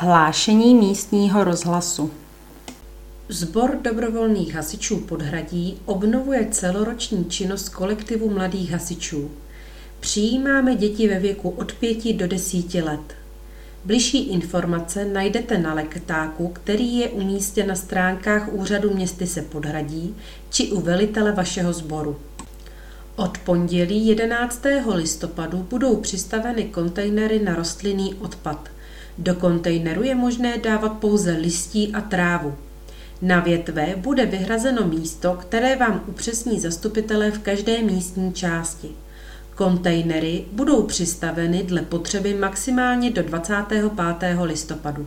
Hlášení místního rozhlasu. Sbor dobrovolných hasičů Podhradí obnovuje celoroční činnost kolektivu mladých hasičů. Přijímáme děti ve věku od 5 do 10 let. Bližší informace najdete na letáku, který je umístěn na stránkách úřadu Městyse Podhradí či u velitele vašeho sboru. Od pondělí 11. listopadu budou přistaveny kontejnery na rostlinný odpad. Do kontejneru je možné dávat pouze listí a trávu. Na větve bude vyhrazeno místo, které vám upřesní zastupitelé v každé místní části. Kontejnery budou přistaveny dle potřeby maximálně do 25. listopadu.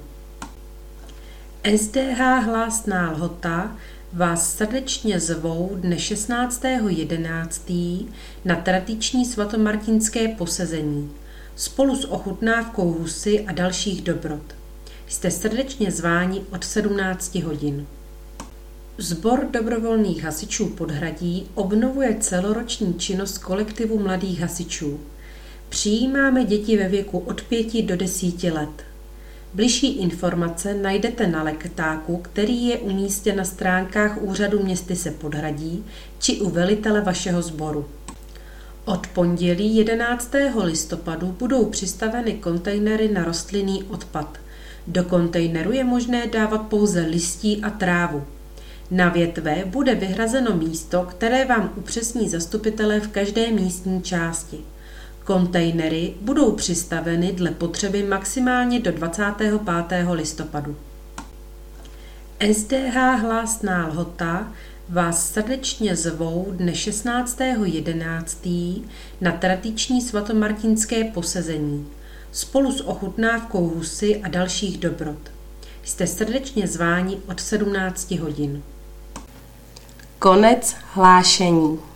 SDH Hlásná Lhota vás srdečně zvou dne 16.11. na tradiční svatomartinské posezení spolu s ochutnávkou husy a dalších dobrot. Jste srdečně zváni od 17 hodin. Sbor dobrovolných hasičů Podhradí obnovuje celoroční činnost kolektivu mladých hasičů. Přijímáme děti ve věku od 5 do 10 let. Bližší informace najdete na letáku, který je umístěn na stránkách úřadu Městyse Podhradí či u velitele vašeho sboru. Od pondělí 11. listopadu budou přistaveny kontejnery na rostlinný odpad. Do kontejneru je možné dávat pouze listí a trávu. Na větve bude vyhrazeno místo, které vám upřesní zastupitelé v každé místní části. Kontejnery budou přistaveny dle potřeby maximálně do 25. listopadu. SDH Hlásná Lhota vás srdečně zvou dne 16.11. na tradiční svatomartinské posezení spolu s ochutnávkou husy a dalších dobrot. Jste srdečně zváni od 17 hodin. Konec hlášení.